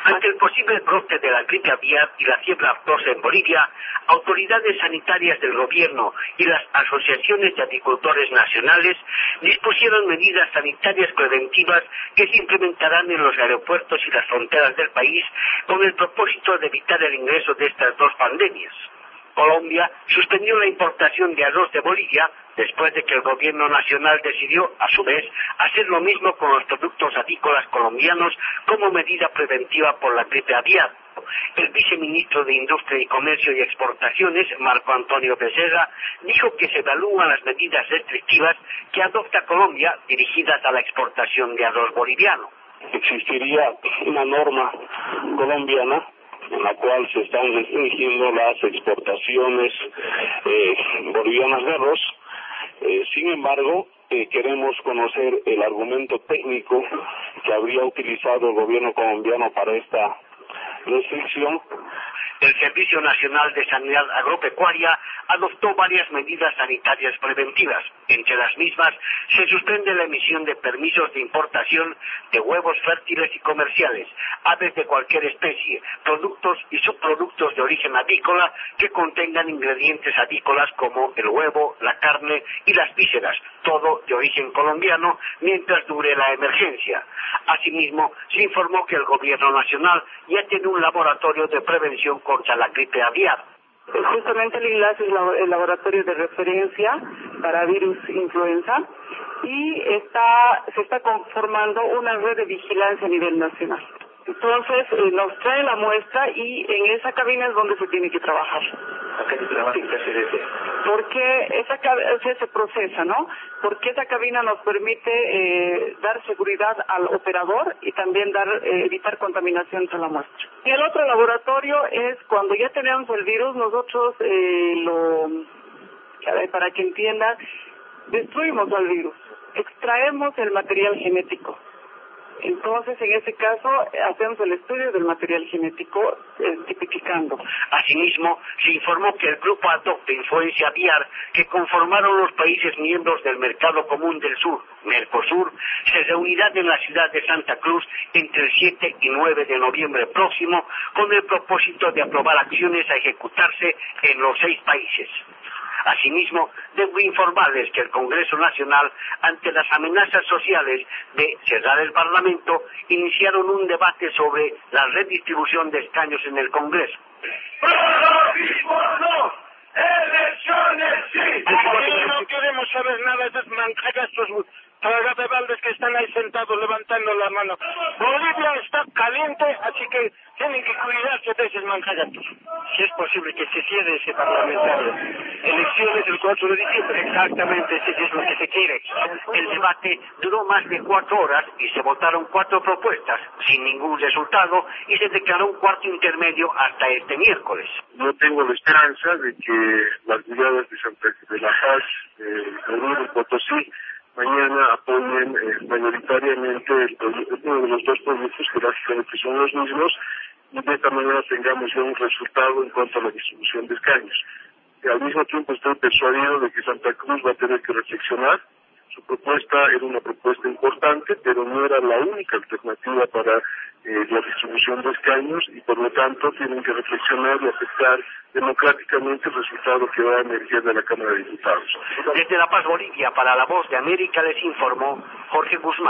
Ante el posible brote de la gripe aviar y la fiebre aftosa en Bolivia, autoridades sanitarias del gobierno y las asociaciones de apicultores nacionales dispusieron medidas sanitarias preventivas que se implementarán en los aeropuertos y las fronteras del país con el propósito de evitar el ingreso de estas dos pandemias. Colombia suspendió la importación de arroz de Bolivia después de que el gobierno nacional decidió, a su vez, hacer lo mismo con los productos avícolas colombianos como medida preventiva por la gripe aviar. El viceministro de Industria y Comercio y Exportaciones, Marco Antonio Becerra, dijo que se evalúan las medidas restrictivas que adopta Colombia dirigidas a la exportación de arroz boliviano. Existiría una norma colombiana en la cual se están restringiendo las exportaciones bolivianas de arroz. Sin embargo, queremos conocer el argumento técnico que habría utilizado el gobierno colombiano para esta restricción. El Servicio Nacional de Sanidad Agropecuaria adoptó varias medidas sanitarias preventivas. Entre las mismas, se suspende la emisión de permisos de importación de huevos fértiles y comerciales, aves de cualquier especie, productos y subproductos de origen avícola que contengan ingredientes avícolas como el huevo, la carne y las vísceras, todo de origen colombiano, mientras dure la emergencia. Asimismo, se informó que el gobierno nacional ya tiene un laboratorio de prevención contra la gripe aviar. Justamente el INLAS es el laboratorio de referencia para virus influenza y se está conformando una red de vigilancia a nivel nacional. Entonces nos trae la muestra y en esa cabina es donde se tiene que trabajar. ¿A qué se trabaja y qué se hace? Porque se procesa, ¿no? Porque esa cabina nos permite dar seguridad al operador y también evitar contaminación de la muestra. Y el otro laboratorio es cuando ya tenemos el virus, nosotros para que entiendan, destruimos al virus, extraemos el material genético. Entonces, en este caso, hacemos el estudio del material genético, tipificando. Asimismo, se informó que el grupo ad hoc de influencia aviar que conformaron los países miembros del Mercado Común del Sur, Mercosur, se reunirán en la ciudad de Santa Cruz entre el 7 y 9 de noviembre próximo con el propósito de aprobar acciones a ejecutarse en los 6 países. Asimismo, debo informarles que el Congreso Nacional, ante las amenazas sociales de cerrar el Parlamento, iniciaron un debate sobre la redistribución de escaños en el Congreso. ¡Elecciones sí! No queremos saber nada de esos manjagastos tragadebaldes que están ahí sentados levantando la mano. Bolivia está caliente, así que tienen que cuidarse de esos manjagastos. Si es posible que se cierre ese parlamentario. Elecciones el 4 de diciembre. Exactamente, eso es lo que se quiere. El debate duró más de 4 horas y se votaron 4 propuestas, sin ningún resultado, y se declaró un cuarto intermedio hasta este miércoles. Yo tengo la esperanza de que las brigadas de Santa Cruz de la Paz, Oruro y Potosí, mañana apoyen mayoritariamente uno de los 2 proyectos que básicamente son los mismos, y de esta manera tengamos ya un resultado en cuanto a la distribución de escaños. Y al mismo tiempo estoy persuadido de que Santa Cruz va a tener que reflexionar. Su propuesta era una propuesta importante, pero no era la única alternativa para la distribución de escaños, y por lo tanto tienen que reflexionar y aceptar democráticamente el resultado que va a emerger de la Cámara de Diputados. Desde La Paz, Bolivia, para La Voz de América les informó Jorge Guzmán.